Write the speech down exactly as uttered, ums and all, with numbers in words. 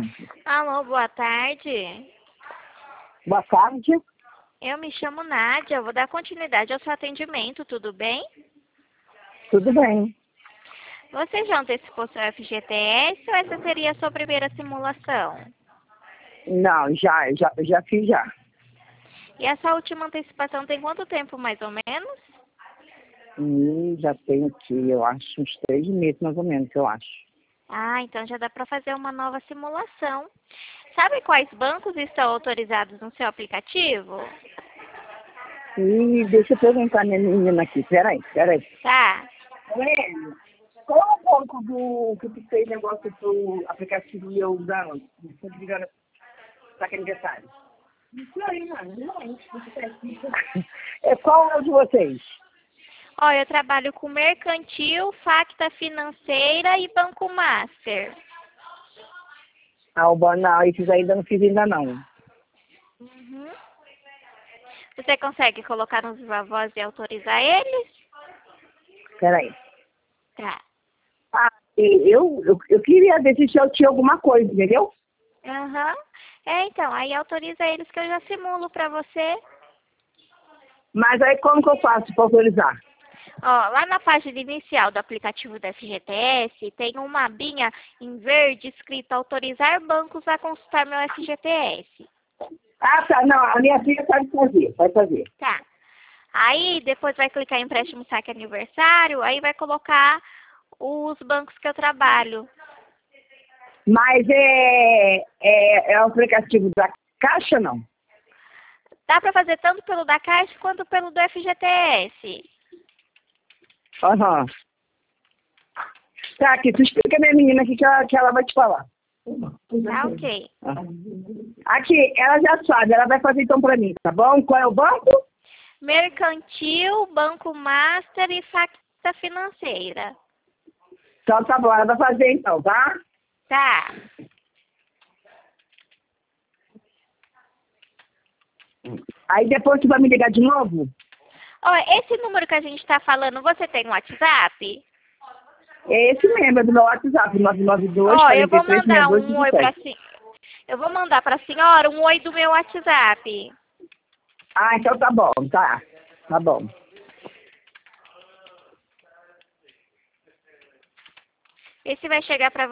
Alô, boa tarde. Boa tarde. Eu me chamo Nádia, vou dar continuidade ao seu atendimento, tudo bem? Tudo bem. Você já antecipou seu F G T S ou essa seria a sua primeira simulação? Não, já, já, já fiz já. E essa última antecipação tem quanto tempo, mais ou menos? Hum, já tenho aqui, eu acho, uns três meses mais ou menos, eu acho. Ah, então já dá para fazer uma nova simulação. Sabe quais bancos estão autorizados no seu aplicativo? E deixa eu perguntar a minha menina aqui, peraí, peraí. Tá. Lênin, qual é o banco do que tu fez negócio pro aplicativo e eu usando? Se não me engano, para aquele aniversário. Isso aí, mano, não é isso. É, qual é o de vocês? Olha, eu trabalho com Mercantil, Facta Financeira e Banco Master. Ah, o ban- não, esses ainda não fiz ainda não. Uhum. Você consegue colocar nos viva voz e autorizar eles? Peraí. Tá. Ah, e eu, eu, eu queria ver se eu tinha alguma coisa, entendeu? Aham. É, então, aí autoriza eles que eu já simulo pra você. Mas aí como que eu faço para autorizar? Ó, lá na página inicial do aplicativo do F G T S, tem uma abinha em verde escrito autorizar bancos a consultar meu F G T S. Ah, tá. Não, a minha filha pode fazer, pode fazer. Tá. Aí depois vai clicar em empréstimo saque aniversário, aí vai colocar os bancos que eu trabalho. Mas é, é, é o aplicativo da Caixa, não? Dá pra fazer tanto pelo da Caixa quanto pelo do F G T S. Aham. Tá, aqui, tu explica a minha menina aqui que ela, que ela vai te falar. Tá, ok. Ah. Aqui, ela já sabe, ela vai fazer então pra mim, tá bom? Qual é o banco? Mercantil, Banco Master e Facta Financeira. Então tá bom, ela vai fazer então, tá? Tá. Aí depois tu vai me ligar de novo? Ó, esse número que a gente tá falando, você tem um WhatsApp? É esse mesmo, é do meu WhatsApp, nove nove dois, Ó, eu vou quarenta e três, mandar sessenta e dois, um oi pra vinte e sete. si. Eu vou mandar pra senhora um oi do meu WhatsApp. Ah, então tá bom, tá. Tá bom. Esse vai chegar pra